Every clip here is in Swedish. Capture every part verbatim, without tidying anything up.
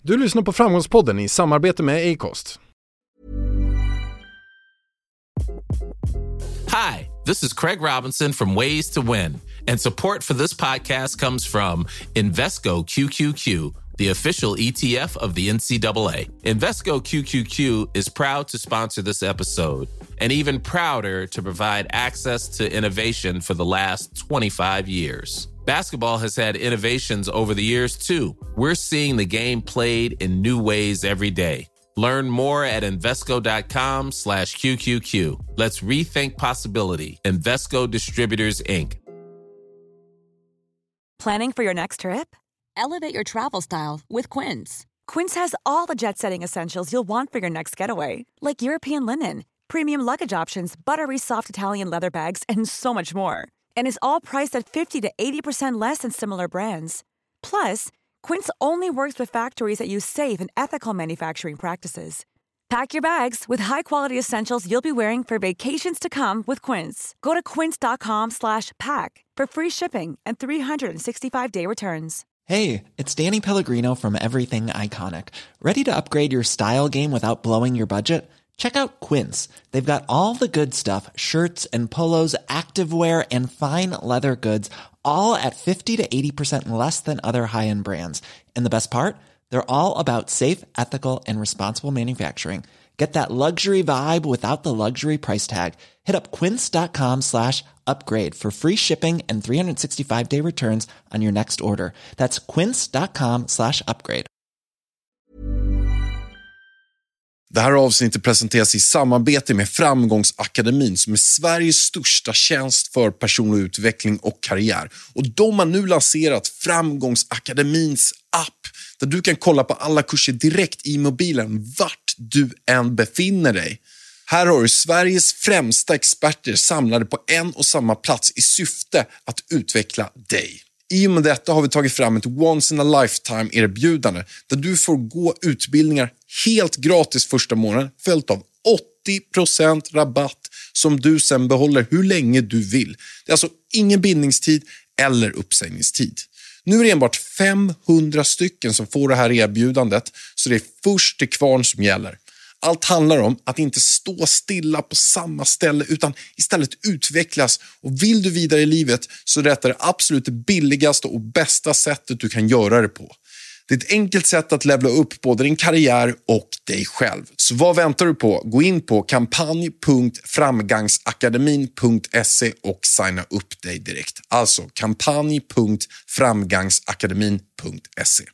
Du lyssnar på Framgångspodden i samarbete med Acast. Hi, this is Craig Robinson from Ways to Win, and support for this podcast comes from Invesco Q Q Q, the official E T F of the N C double A. Invesco Q Q Q is proud to sponsor this episode, and even prouder to provide access to innovation for the last twenty-five years. Basketball has had innovations over the years, too. We're seeing the game played in new ways every day. Learn more at Invesco.com slash QQQ. Let's rethink possibility. Invesco Distributors, Incorporated. Planning for your next trip? Elevate your travel style with Quince. Quince has all the jet-setting essentials you'll want for your next getaway, like European linen, premium luggage options, buttery soft Italian leather bags, and so much more. And is all priced at fifty to eighty percent less than similar brands. Plus, Quince only works with factories that use safe and ethical manufacturing practices. Pack your bags with high-quality essentials you'll be wearing for vacations to come with Quince. Go to quince.com slash pack for free shipping and three sixty-five day returns. Hey, it's Danny Pellegrino from Everything Iconic. Ready to upgrade your style game without blowing your budget? Check out Quince. They've got all the good stuff, shirts and polos, activewear, and fine leather goods, all at fifty to eighty percent less than other high-end brands. And the best part? They're all about safe, ethical, and responsible manufacturing. Get that luxury vibe without the luxury price tag. Hit up quince.com slash upgrade for free shipping and three sixty-five day returns on your next order. That's quince.com slash upgrade. Det här avsnittet presenteras i samarbete med Framgångsakademin som är Sveriges största tjänst för personlig utveckling och karriär. Och de har nu lanserat Framgångsakademins app där du kan kolla på alla kurser direkt i mobilen vart du än befinner dig. Här har du Sveriges främsta experter samlade på en och samma plats i syfte att utveckla dig. I och med detta har vi tagit fram ett once in a lifetime erbjudande där du får gå utbildningar helt gratis första månaden följt av åttio procent rabatt som du sen behåller hur länge du vill. Det är alltså ingen bindningstid eller uppsägningstid. Nu är det enbart femhundra stycken som får det här erbjudandet, så det är först till kvarn som gäller. Allt handlar om att inte stå stilla på samma ställe utan istället utvecklas. Och vill du vidare i livet så är detta det absolut billigaste och bästa sättet du kan göra det på. Det är ett enkelt sätt att levla upp både din karriär och dig själv. Så vad väntar du på? Gå in på kampanj punkt framgangsakademin punkt se och signa upp dig direkt. Alltså kampanj punkt framgangsakademin punkt se.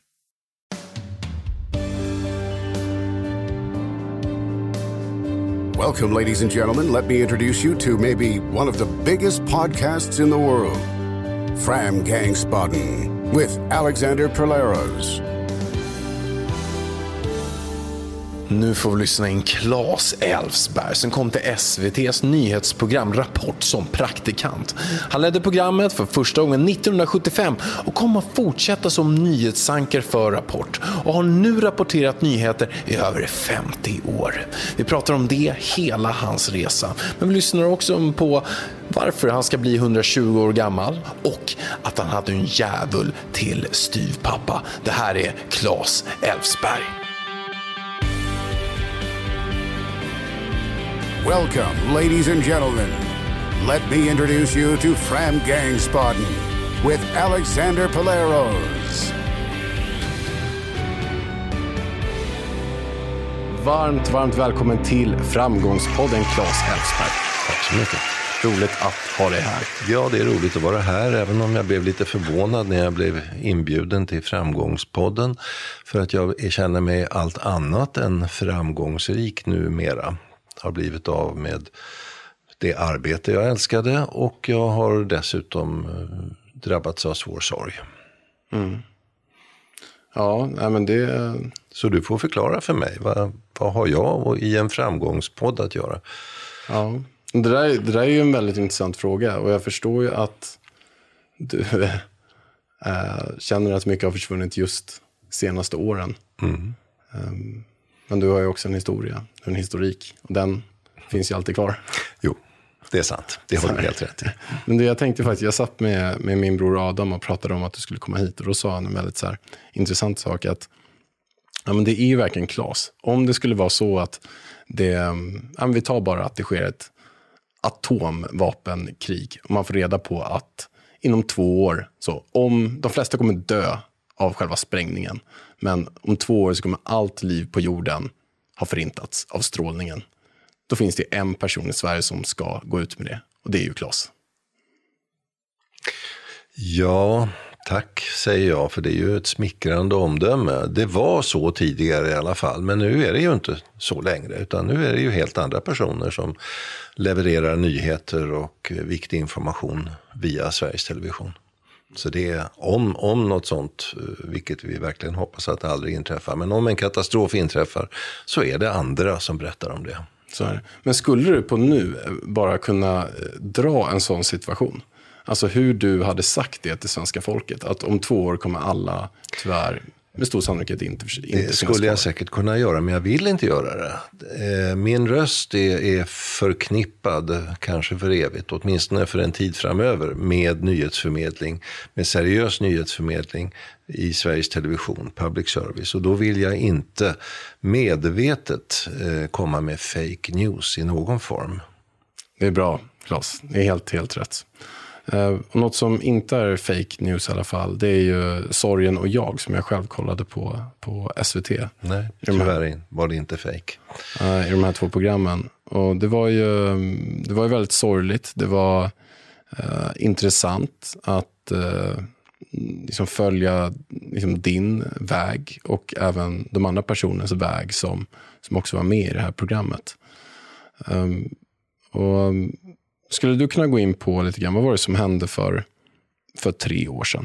Welcome, ladies and gentlemen. Let me introduce you to maybe one of the biggest podcasts in the world, Framgångspodden, with Alexander Perleros. Nu får vi lyssna in Claes Elfsberg som kom till S V T:s nyhetsprogram Rapport som praktikant. Han ledde programmet för första gången nittonhundrasjuttiofem och kommer att fortsätta som nyhetsanker för Rapport och har nu rapporterat nyheter i över femtio år. Vi pratar om det, hela hans resa. Men vi lyssnar också på varför han ska bli hundratjugo år gammal och att han hade en djävul till styvpappa. Det här är Claes Elfsberg. Welcome, ladies and gentlemen. Let me introduce you to Framgångspodden with Alexander Perleros. Varmt, varmt välkommen till Framgångspodden, Claes Elfsberg. Tack så mycket. Roligt att ha dig här. Ja, det är roligt att vara här, även om jag blev lite förvånad när jag blev inbjuden till Framgångspodden. För att jag känner mig allt annat än framgångsrik numera. Har blivit av med det arbete jag älskade och jag har dessutom drabbats av svår sorg. Mm. Ja, nej men det... Så du får förklara för mig, vad, vad har jag och i en framgångspodd att göra? Ja, det där, det där är ju en väldigt intressant fråga och jag förstår ju att du äh, känner att mycket har försvunnit just senaste åren. Mm. Um, men du har ju också en historia, en historik och den finns ju alltid kvar. Jo, det är sant. Det har du helt rätt i. Men det jag tänkte faktiskt, jag satt med, med min bror Adam och pratade om att du skulle komma hit och då sa han en väldigt så här intressant sak att Ja, men det är ju verkligen Claes. Om det skulle vara så att det, ja, vi tar bara att det sker ett atomvapenkrig och man får reda på att inom två år, så om de flesta kommer dö av själva sprängningen, men om två år så kommer allt liv på jorden ha förintats av strålningen. Då finns det en person i Sverige som ska gå ut med det, och det är ju Claes. Ja, tack säger jag, för det är ju ett smickrande omdöme. Det var så tidigare i alla fall, men nu är det ju inte så längre, utan nu är det ju helt andra personer som levererar nyheter och viktig information via Sveriges Television. Så det är om, om något sånt, vilket vi verkligen hoppas att det aldrig inträffar, men om en katastrof inträffar så är det andra som berättar om det. Så är det. Men skulle du på nu bara kunna dra en sån situation? Alltså hur du hade sagt det till svenska folket, att om två år kommer alla tyvärr med stor sannolikhet inte, inte det skulle jag säkert kunna göra, men jag vill inte göra det. Min röst är, är förknippad, kanske för evigt, åtminstone för en tid framöver, med nyhetsförmedling, med seriös nyhetsförmedling i Sveriges Television, public service. Och då vill jag inte medvetet komma med fake news i någon form. Det är bra, Claes. Det är helt, helt rätt. Uh, något som inte är fake news i alla fall, det är ju Sorgen och jag, som jag själv kollade på på S V T. Nej, tyvärr var det inte fake. Uh, I de här två programmen. Och det var ju, det var ju väldigt sorgligt. Det var uh, intressant att uh, liksom följa liksom din väg och även de andra personernas väg som, som också var med i det här programmet. Um, och skulle du kunna gå in på lite grann, vad var det som hände för, för tre år sedan?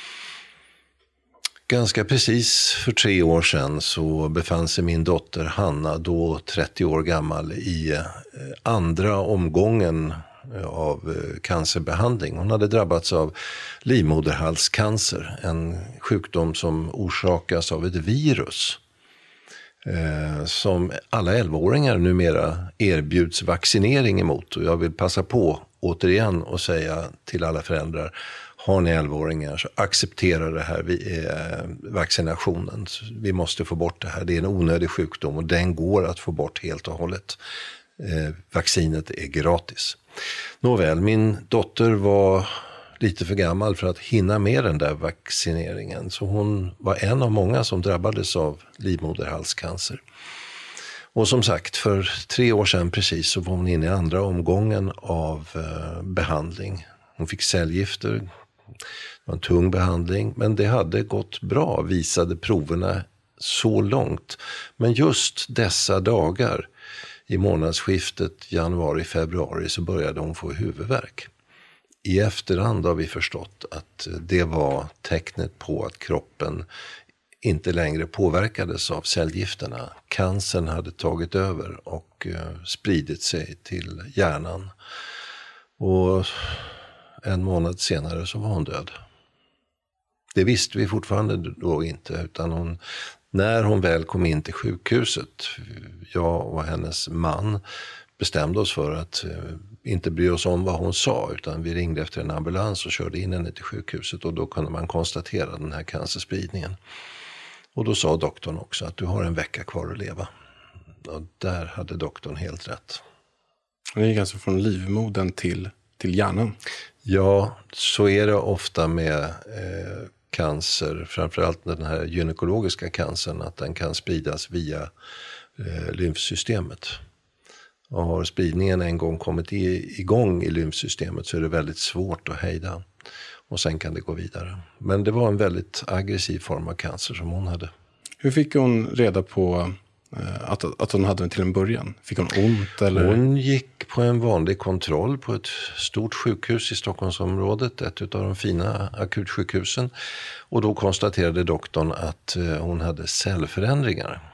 Ganska precis för tre år sedan så befann sig min dotter Hanna, då trettio år gammal, i andra omgången av cancerbehandling. Hon hade drabbats av livmoderhalscancer, en sjukdom som orsakas av ett virus eh, som alla elvaåringar numera erbjuds vaccinering emot. Och jag vill passa på återigen och säga till alla föräldrar: har ni elvaåringar så acceptera det här vi, eh, vaccinationen. Vi måste få bort det här. Det är en onödig sjukdom och den går att få bort helt och hållet. Eh, vaccinet är gratis. Nåväl, min dotter var lite för gammal för att hinna med den där vaccineringen. Så hon var en av många som drabbades av livmoderhalscancer. Och som sagt, för tre år sedan precis så var hon inne i andra omgången av eh, behandling. Hon fick cellgifter. Det var en tung behandling, men det hade gått bra, visade proverna så långt. Men just dessa dagar i månadsskiftet januari-februari så började hon få huvudvärk. I efterhand har vi förstått att det var tecknet på att kroppen inte längre påverkades av cellgifterna. Cancern hade tagit över och spridit sig till hjärnan. Och en månad senare så var hon död. Det visste vi fortfarande då inte, utan hon, när hon väl kom in till sjukhuset, jag och hennes man bestämde oss för att inte bry oss om vad hon sa, utan vi ringde efter en ambulans och körde in henne till sjukhuset, och då kunde man konstatera den här cancerspridningen. Och då sa doktorn också att du har en vecka kvar att leva. Och där hade doktorn helt rätt. Det gick alltså från livmodern till, till hjärnan? Ja, så är det ofta med eh, cancer, framförallt den här gynekologiska cancern, att den kan spridas via eh, lymfsystemet. Och har spridningen en gång kommit i, igång i lymfsystemet så är det väldigt svårt att hejda. Och sen kan det gå vidare. Men det var en väldigt aggressiv form av cancer som hon hade. Hur fick hon reda på eh, att, att hon hade den till en början? Fick hon ont? Eller? Hon gick på en vanlig kontroll på ett stort sjukhus i Stockholmsområdet. Ett av de fina akutsjukhusen. Och då konstaterade doktorn att eh, hon hade cellförändringar.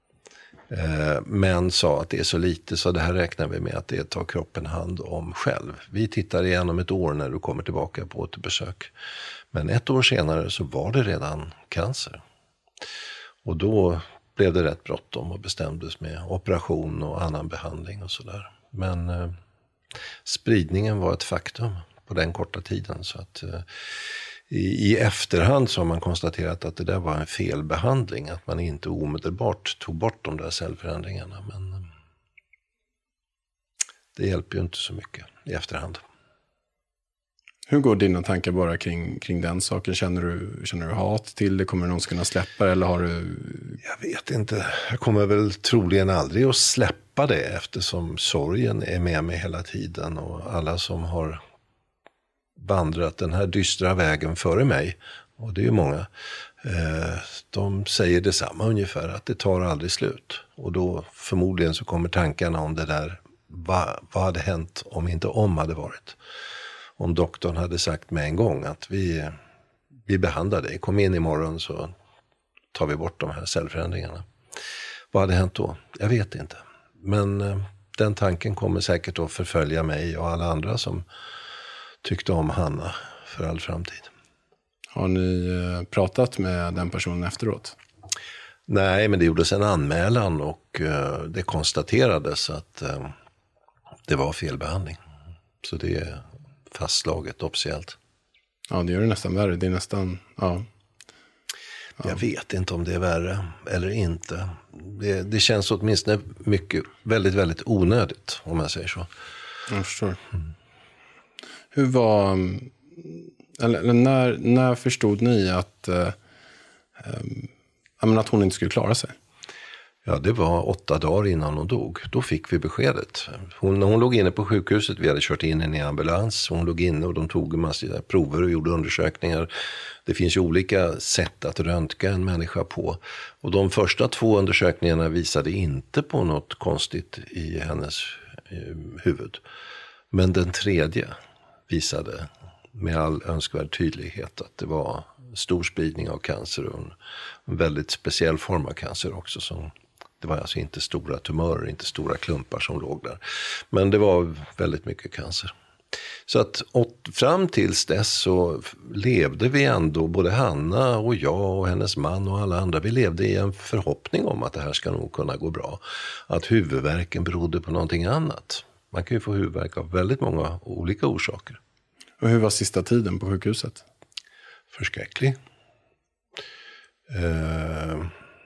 Men sa att det är så lite så det här räknar vi med att det tar kroppen hand om själv. Vi tittar igen om ett år när du kommer tillbaka på återbesök. Men ett år senare så var det redan cancer. Och då blev det rätt bråttom och bestämdes med operation och annan behandling och sådär. Men eh, spridningen var ett faktum på den korta tiden, så att eh, I, I efterhand så har man konstaterat att det där var en felbehandling, att man inte omedelbart tog bort de där cellförändringarna. Men det hjälper ju inte så mycket i efterhand. Hur går dina tankar bara kring, kring den saken? Känner du, känner du hat till det? Kommer du någonsin kunna släppa det? Eller har du... Jag vet inte. Jag kommer väl troligen aldrig att släppa det, eftersom sorgen är med mig hela tiden. Och alla som har vandrat den här dystra vägen före mig, och det är ju många, eh, de säger detsamma ungefär, att det tar aldrig slut. Och då förmodligen så kommer tankarna om det där, vad, vad hade hänt om inte om hade varit. Om doktorn hade sagt med en gång att vi, vi behandlar dig, kom in imorgon så tar vi bort de här cellförändringarna. Vad hade hänt då? Jag vet inte. Men eh, den tanken kommer säkert att förfölja mig och alla andra som tyckte om Hanna för all framtid. Har ni eh, pratat med den personen efteråt? Nej, men det gjordes en anmälan och eh, det konstaterades att eh, det var felbehandling. Så det är fastslaget officiellt. Ja, det gör det nästan värre. Det är nästan, ja. Ja. Jag vet inte om det är värre eller inte. Det, det känns åtminstone mycket, väldigt, väldigt onödigt, om jag säger så. Jag förstår. Mm. Hur var, eller, eller när, när förstod ni att, äh, äh, att hon inte skulle klara sig? Ja, det var åtta dagar innan hon dog. Då fick vi beskedet. Hon, när hon låg inne på sjukhuset, vi hade kört in henne i ambulans. Hon låg inne och de tog en massa prover och gjorde undersökningar. Det finns ju olika sätt att röntga en människa på. Och de första två undersökningarna visade inte på något konstigt i hennes eh, huvud. Men den tredje visade med all önskvärd tydlighet att det var stor spridning av cancer och en, en väldigt speciell form av cancer också. Som, det var alltså inte stora tumörer, inte stora klumpar som låg där. Men det var väldigt mycket cancer. Så att åt, fram tills dess så levde vi ändå, både Hanna och jag och hennes man och alla andra, vi levde i en förhoppning om att det här ska nog kunna gå bra. Att huvudvärken berodde på någonting annat. Man kan ju få huvudvärk av väldigt många olika orsaker. Och hur var sista tiden på sjukhuset? Förskräcklig. Uh,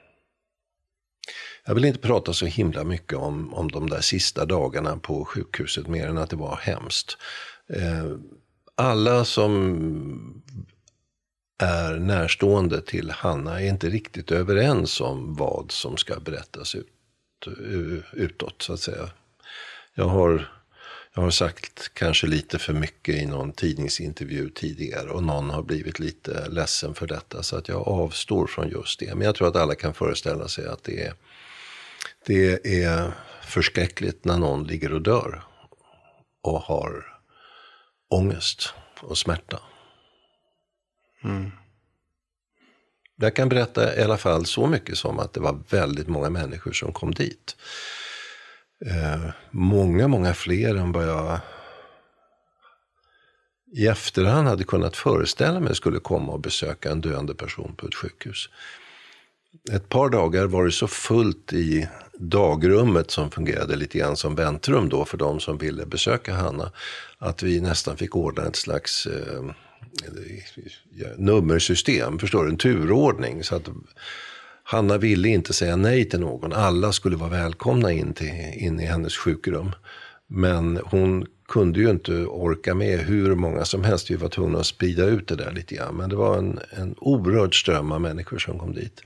jag vill inte prata så himla mycket om, om de där sista dagarna på sjukhuset, mer än att det var hemskt. Uh, alla som är närstående till Hanna är inte riktigt överens om vad som ska berättas ut, utåt, så att säga. Jag har, jag har sagt kanske lite för mycket i någon tidningsintervju tidigare och någon har blivit lite ledsen för detta, så att jag avstår från just det. Men jag tror att alla kan föreställa sig att det är, det är förskräckligt när någon ligger och dör och har ångest och smärta. Mm. Jag kan berätta i alla fall så mycket som att det var väldigt många människor som kom dit. Eh, många, många fler än vad jag i efterhand hade kunnat föreställa mig skulle komma och besöka en döende person på ett sjukhus. Ett par dagar var det så fullt i dagrummet, som fungerade lite grann som väntrum då för de som ville besöka Hanna, att vi nästan fick ordna ett slags eh, nummersystem, förstår du, en turordning, så att Hanna ville inte säga nej till någon. Alla skulle vara välkomna in, till, in i hennes sjukrum. Men hon kunde ju inte orka med hur många som helst. Vi var tvungna att sprida ut det där lite grann. Men det var en, en oerhörd ström av människor som kom dit.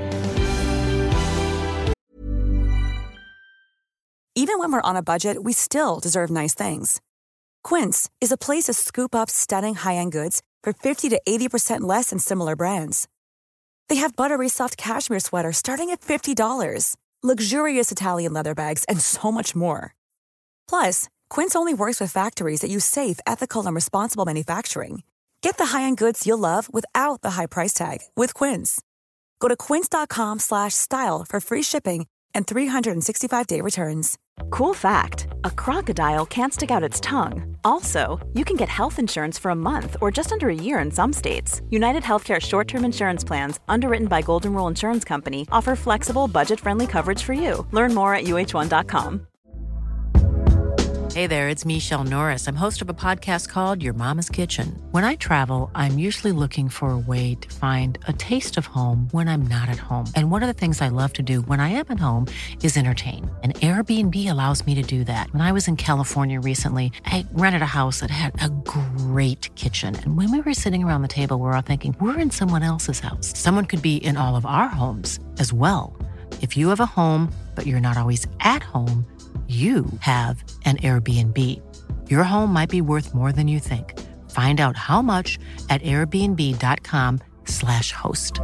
Even when we're on a budget, we still deserve nice things. Quince is a place to scoop up stunning high-end goods for fifty to eighty percent less than similar brands. They have buttery soft cashmere sweaters starting at fifty dollars, luxurious Italian leather bags, and so much more. Plus, Quince only works with factories that use safe, ethical, and responsible manufacturing. Get the high-end goods you'll love without the high price tag with Quince. Go to quince.com slash style for free shipping and three sixty-five day returns. Cool fact, a crocodile can't stick out its tongue. Also, you can get health insurance for a month or just under a year in some states. United Healthcare short-term insurance plans, underwritten by Golden Rule Insurance Company, offer flexible, budget-friendly coverage for you. Learn more at U H one dot com. Hey there, it's Michelle Norris. I'm host of a podcast called Your Mama's Kitchen. When I travel, I'm usually looking for a way to find a taste of home when I'm not at home. And one of the things I love to do when I am at home is entertain. And Airbnb allows me to do that. When I was in California recently, I rented a house that had a great kitchen. And when we were sitting around the table, we were all thinking, we're in someone else's house. Someone could be in all of our homes as well. If you have a home, but you're not always at home, you have an Airbnb. Your home might be worth more than you think. Find out how much at airbnb.com slash host.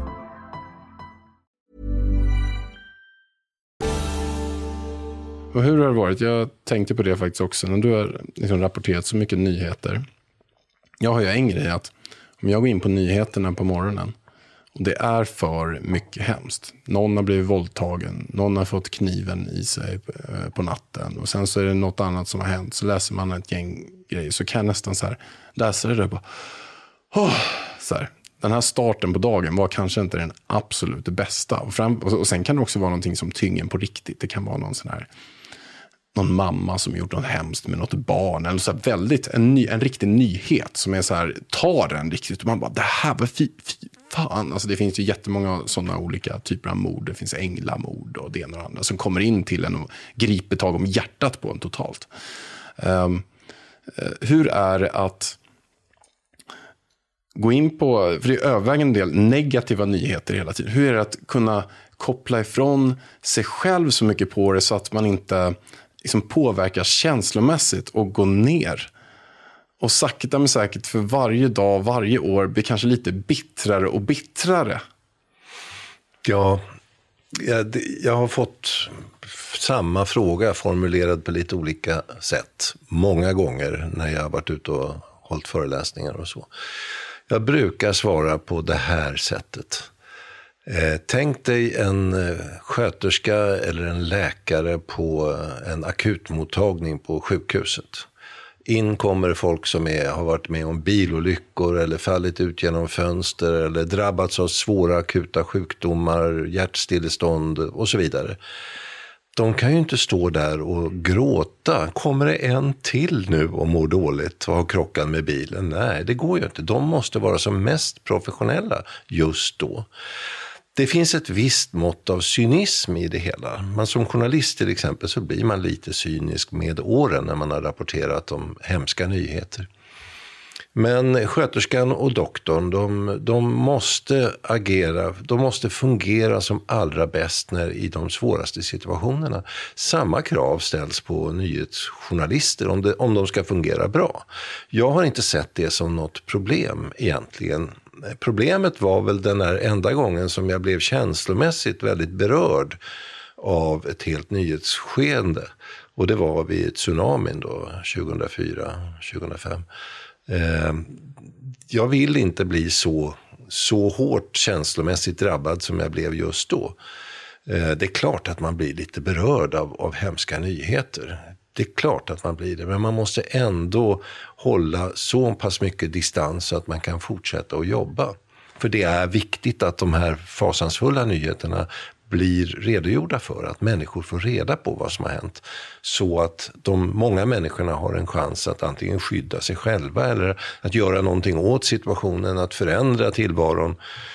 Och hur har det varit? Jag tänkte på det faktiskt också när du har liksom rapporterat så mycket nyheter. Jag har ju en grej att om jag går in på nyheterna på morgonen och det är för mycket hemskt. Någon har blivit våldtagen. Någon har fått kniven i sig på natten. Och sen så är det något annat som har hänt. Så läser man ett gäng grejer. Så kan jag nästan så här läsa det där bara. Oh, så här. Den här starten på dagen var kanske inte den absolut bästa. Och, fram, och sen kan det också vara någonting som tynger på riktigt. Det kan vara någon sån här... någon mamma som gjort något hemskt med något barn. Eller så här väldigt, en, ny, en riktig nyhet som är så här, tar den riktigt. Och man bara, det här var fi, fi, fan. Alltså det finns ju jättemånga sådana olika typer av mord. Det finns änglamord och det ena och det andra. Som kommer in till en och griper tag om hjärtat på en totalt. Um, hur är det att gå in på, för det är övervägande del negativa nyheter hela tiden. Hur är det att kunna koppla ifrån sig själv så mycket på det så att man inte... liksom påverkas känslomässigt och gå ner. Och sakta men säkert för varje dag, varje år blir kanske lite bittrare och bittrare. Ja, jag, jag har fått samma fråga formulerad på lite olika sätt. Många gånger när jag har varit ute och hållit föreläsningar och så. Jag brukar svara på det här sättet. Eh, tänk dig en eh, sköterska eller en läkare på en akutmottagning på sjukhuset. In kommer folk som är, har varit med om bilolyckor eller fallit ut genom fönster eller drabbats av svåra akuta sjukdomar, hjärtstillestånd och så vidare. De kan ju inte stå där och gråta. Kommer det en till nu och mår dåligt och har krockat med bilen? Nej, det går ju inte. De måste vara som mest professionella just då. Det finns ett visst mått av cynism i det hela. Man som journalist till exempel så blir man lite cynisk med åren när man har rapporterat om hemska nyheter. Men sköterskan och doktorn, de, de måste agera, de måste fungera som allra bäst när i de svåraste situationerna. Samma krav ställs på nyhetsjournalister om, det, om de ska fungera bra. Jag har inte sett det som något problem egentligen. Problemet var väl den här enda gången som jag blev känslomässigt väldigt berörd av ett helt nyhetsskeende. Och det var vid tsunamin då, tjugohundrafyra tjugohundrafem. Eh, jag vill inte bli så, så hårt känslomässigt drabbad som jag blev just då. Eh, det är klart att man blir lite berörd av, av hemska nyheter. Det är klart att man blir det, men man måste ändå hålla så pass mycket distans så att man kan fortsätta att jobba. För det är viktigt att de här fasansfulla nyheterna blir redogjorda för, att människor får reda på vad som har hänt. Så att de många människorna har en chans att antingen skydda sig själva eller att göra någonting åt situationen, att förändra tillvaron.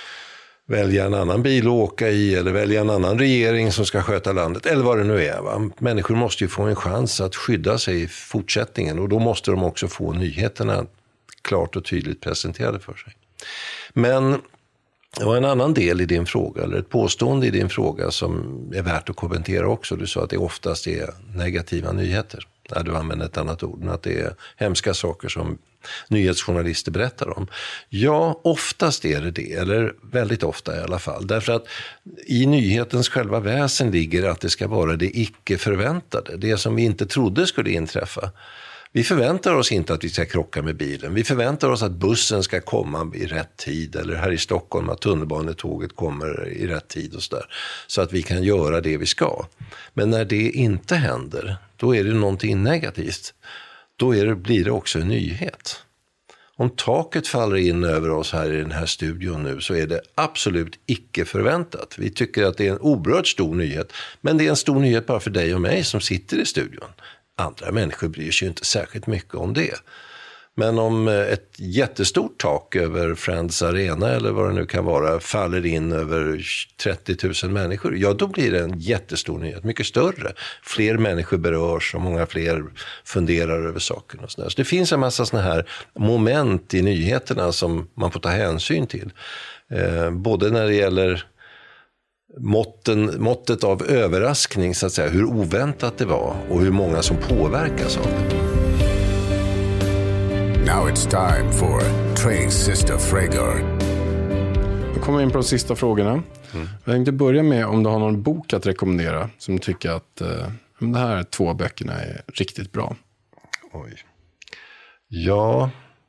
Välja en annan bil att åka i eller välja en annan regering som ska sköta landet eller vad det nu är. Va? Människor måste ju få en chans att skydda sig i fortsättningen och då måste de också få nyheterna klart och tydligt presenterade för sig. Men det var en annan del i din fråga, eller ett påstående i din fråga som är värt att kommentera också. Du sa att det oftast är negativa nyheter. Ja, du använder ett annat ord, att det är hemska saker som nyhetsjournalister berättar om. Ja, oftast är det det, eller väldigt ofta i alla fall. Därför att i nyhetens själva väsen ligger att det ska vara det icke förväntade. Det som vi inte trodde skulle inträffa. Vi förväntar oss inte att vi ska krocka med bilen. Vi förväntar oss att bussen ska komma i rätt tid. Eller här i Stockholm att tunnelbanetåget kommer i rätt tid och så där. Så att vi kan göra det vi ska. Men när det inte händer, då är det någonting negativt. Då är det, blir det också en nyhet. Om taket faller in över oss här i den här studion nu så är det absolut icke förväntat. Vi tycker att det är en oerhört stor nyhet. Men det är en stor nyhet bara för dig och mig som sitter i studion. Andra människor bryr sig ju inte särskilt mycket om det. Men om ett jättestort tak över Friends Arena eller vad det nu kan vara faller in över trettio tusen människor, ja då blir det en jättestor nyhet, mycket större. Fler människor berörs och många fler funderar över saken och sådär. Så det finns en massa såna här moment i nyheterna som man får ta hänsyn till. Eh, både när det gäller måtten, måttet av överraskning, så att säga, hur oväntat det var och hur många som påverkas av det. Now it's time for Trace Sister Frager. Vi kommer in på de sista frågorna. Mm. Jag tänkte börja med om du har någon bok att rekommendera som du tycker att eh, de här två böckerna är riktigt bra. Oj. Ja.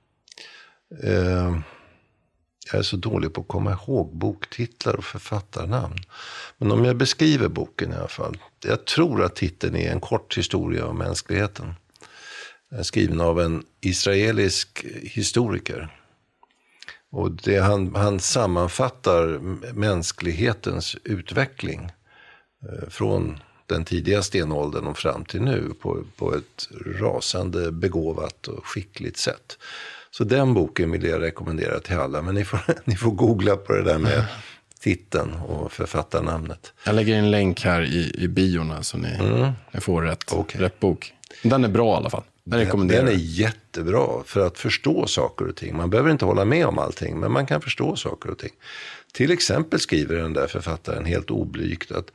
Eh, jag är så dålig på att komma ihåg boktitlar och författarnamn. Men om jag beskriver boken i alla fall. Jag tror att titeln är En kort historia om mänskligheten. Skriven av en israelisk historiker. Och det, han, han sammanfattar mänsklighetens utveckling eh, från den tidiga stenåldern och fram till nu på, på ett rasande begåvat och skickligt sätt. Så den boken vill jag rekommendera till alla. Men ni får, ni får googla på det där med titeln och författarnamnet. Jag lägger en länk här i, i biorna så ni, mm. ni får rätt, okay. rätt bok. Den är bra i alla fall. Den, den är jättebra för att förstå saker och ting. Man behöver inte hålla med om allting, men man kan förstå saker och ting. Till exempel skriver den där författaren helt oblygt att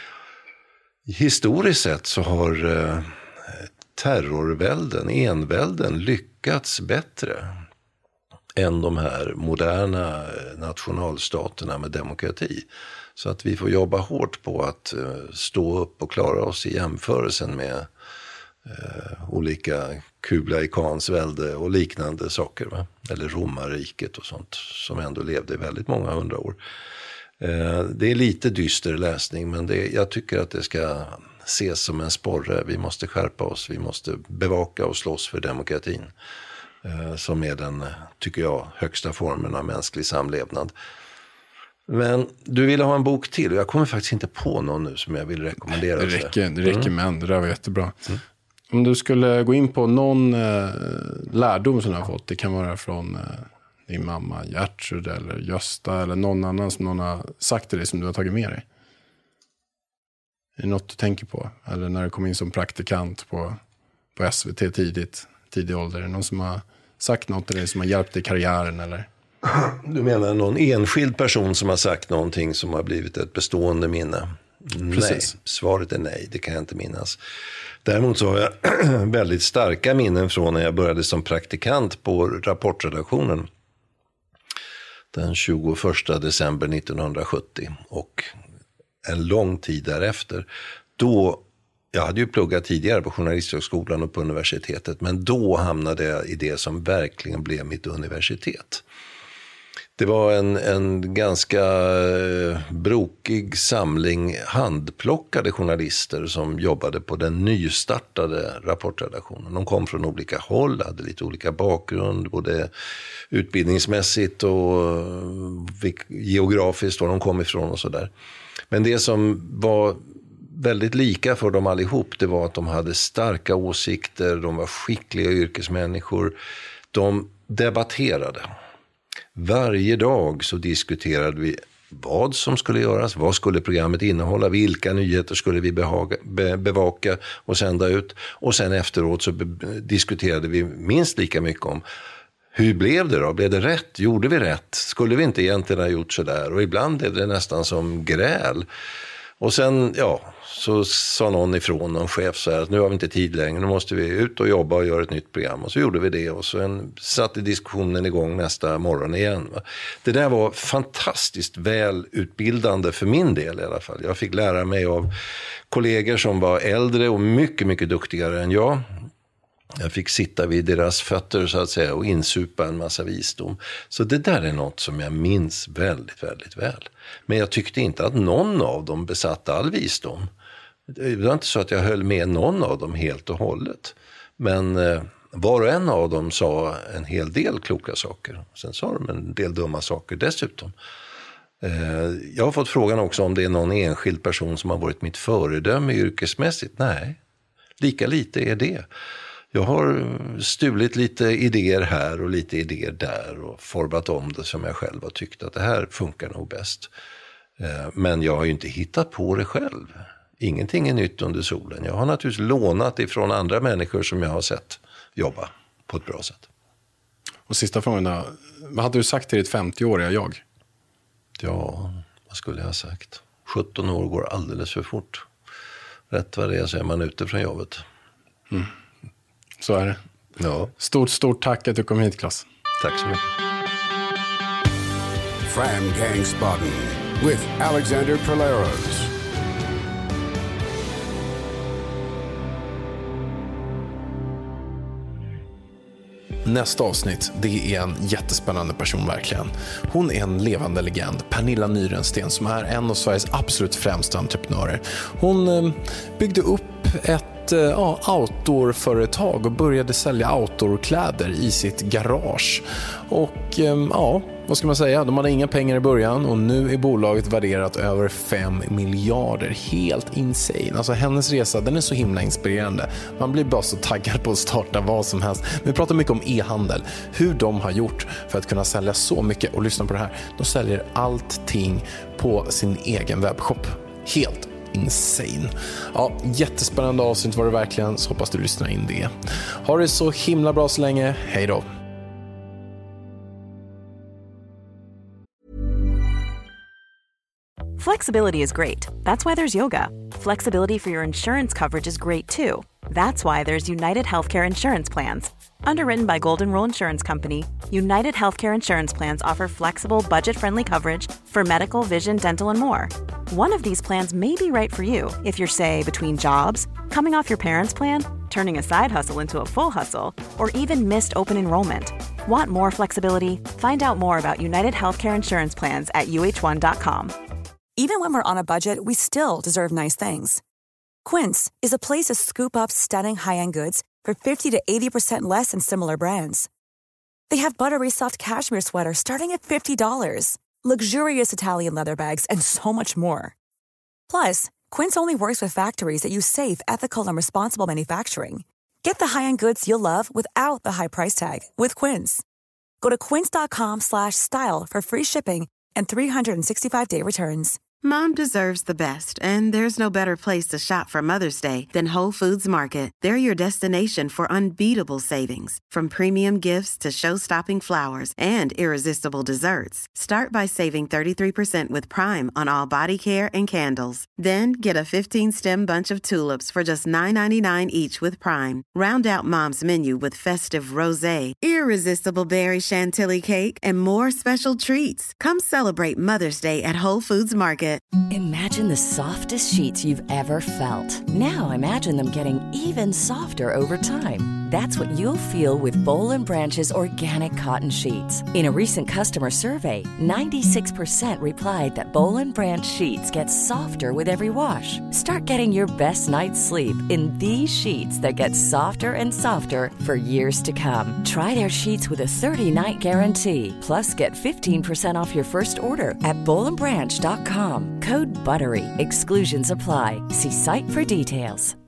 historiskt sett så har eh, terrorvälden, envälden lyckats bättre än de här moderna nationalstaterna med demokrati. Så att vi får jobba hårt på att eh, stå upp och klara oss i jämförelsen med Uh, olika Kublai-Khans välde och liknande saker, va? Eller romarriket och sånt som ändå levde i väldigt många hundra år. Uh, det är lite dyster läsning, men det, jag tycker att det ska ses som en sporre. Vi måste skärpa oss, vi måste bevaka och slåss för demokratin uh, som är den, tycker jag, högsta formen av mänsklig samlevnad. Men du ville ha en bok till och jag kommer faktiskt inte på någon nu som jag vill rekommendera. Det räcker, det räcker mm. med en, det där var jättebra. Mm. Om du skulle gå in på någon eh, lärdom som du har fått, det kan vara från eh, din mamma Gertrud eller Gösta eller någon annan som någon har sagt till dig som du har tagit med dig. Är det något du tänker på? Eller när du kom in som praktikant på, på S V T tidigt, tidig ålder, är det någon som har sagt något till dig som har hjälpt dig i karriären eller? Du menar någon enskild person som har sagt någonting som har blivit ett bestående minne? Precis. Nej, svaret är nej, det kan jag inte minnas. Däremot så har jag väldigt starka minnen från när jag började som praktikant på rapportredaktionen den tjugoförsta december nittonhundrasjuttio och en lång tid därefter. Då, jag hade ju pluggat tidigare på journalisthögskolan och på universitetet, men då hamnade jag i det som verkligen blev mitt universitet. Det var en, en ganska brokig samling handplockade journalister som jobbade på den nystartade rapportredaktionen. De kom från olika håll, hade lite olika bakgrund, både utbildningsmässigt och geografiskt, var de kom ifrån och sådär. Men det som var väldigt lika för dem allihop, det var att de hade starka åsikter, de var skickliga yrkesmänniskor, de debatterade. Varje dag så diskuterade vi vad som skulle göras, vad skulle programmet innehålla, vilka nyheter skulle vi behaga, be, bevaka och sända ut. Och sen efteråt så be, diskuterade vi minst lika mycket om hur blev det då? Blev det rätt? Gjorde vi rätt? Skulle vi inte egentligen ha gjort så där? Och ibland är det nästan som gräl. Och sen, ja, så sa någon ifrån, någon chef så här att nu har vi inte tid längre, nu måste vi ut och jobba och göra ett nytt program. Och så gjorde vi det och så en, satte diskussionen igång nästa morgon igen. Va? Det där var fantastiskt väl utbildande för min del i alla fall. Jag fick lära mig av kollegor som var äldre och mycket, mycket duktigare än jag. Jag fick sitta vid deras fötter så att säga och insupa en massa visdom. Så det där är något som jag minns väldigt, väldigt väl. Men jag tyckte inte att någon av dem besatt all visdom. Det var inte så att jag höll med någon av dem helt och hållet. Men eh, var och en av dem sa en hel del kloka saker. Sen sa de en del dumma saker dessutom. Eh, jag har fått frågan också om det är någon enskild person som har varit mitt föredöme yrkesmässigt. Nej. Lika lite är det. Jag har stulit lite idéer här och lite idéer där och format om det som jag själv har tyckt att det här funkar nog bäst. Men jag har ju inte hittat på det själv. Ingenting är nytt under solen. Jag har naturligtvis lånat ifrån andra människor som jag har sett jobba på ett bra sätt. Och sista frågan då. Vad hade du sagt till ditt femtioåriga jag? Ja, vad skulle jag ha sagt? sjutton år går alldeles för fort. Rätt vad det är så är man ute från jobbet. Mm. Så är det. Ja. Stort, stort tack att du kom hit, Claes. Tack så mycket. Fram Gangsbaden with Alexander Polaros. Nästa avsnitt, det är en jättespännande person verkligen. Hon är en levande legend, Pernilla Nyrensten, som är en av Sveriges absolut främsta entreprenörer. Hon eh, byggde upp ett eh, ja, outdoorföretag och började sälja outdoorkläder i sitt garage. Och eh, ja, vad ska man säga? De hade inga pengar i början och nu är bolaget värderat över fem miljarder. Helt insane. Alltså hennes resa, den är så himla inspirerande. Man blir bara så taggad på att starta vad som helst. Vi pratar mycket om e-handel. Hur de har gjort för att kunna sälja så mycket. Och lyssna på det här. De säljer allting på sin egen webbshop. Helt insane. Ja, jättespännande avsnitt var det verkligen. Så hoppas du lyssnar in det. Ha det så himla bra så länge. Hej då. Flexibility is great. That's why there's yoga. Flexibility for your insurance coverage is great too. That's why there's United Healthcare Insurance Plans. Underwritten by Golden Rule Insurance Company, United Healthcare Insurance Plans offer flexible, budget-friendly coverage for medical, vision, dental, and more. One of these plans may be right for you if you're, say, between jobs, coming off your parents' plan, turning a side hustle into a full hustle, or even missed open enrollment. Want more flexibility? Find out more about United Healthcare Insurance Plans at U H one dot com. Even when we're on a budget, we still deserve nice things. Quince is a place to scoop up stunning high-end goods for fifty to eighty percent less than similar brands. They have buttery soft cashmere sweaters starting at fifty dollars, luxurious Italian leather bags, and so much more. Plus, Quince only works with factories that use safe, ethical, and responsible manufacturing. Get the high-end goods you'll love without the high price tag with Quince. Go to quince.com slash style for free shipping and three sixty-five day returns. Mom deserves the best, and there's no better place to shop for Mother's Day than Whole Foods Market. They're your destination for unbeatable savings, from premium gifts to show-stopping flowers and irresistible desserts. Start by saving thirty-three percent with Prime on all body care and candles. Then get a fifteen-stem bunch of tulips for just nine ninety-nine each with Prime. Round out Mom's menu with festive rosé, irresistible berry chantilly cake, and more special treats. Come celebrate Mother's Day at Whole Foods Market. Imagine the softest sheets you've ever felt. Now imagine them getting even softer over time. That's what you'll feel with Boll and Branch's organic cotton sheets. In a recent customer survey, ninety-six percent replied that Boll and Branch sheets get softer with every wash. Start getting your best night's sleep in these sheets that get softer and softer for years to come. Try their sheets with a thirty-night guarantee. Plus, get fifteen percent off your first order at boll and branch dot com. Code BUTTERY. Exclusions apply. See site for details.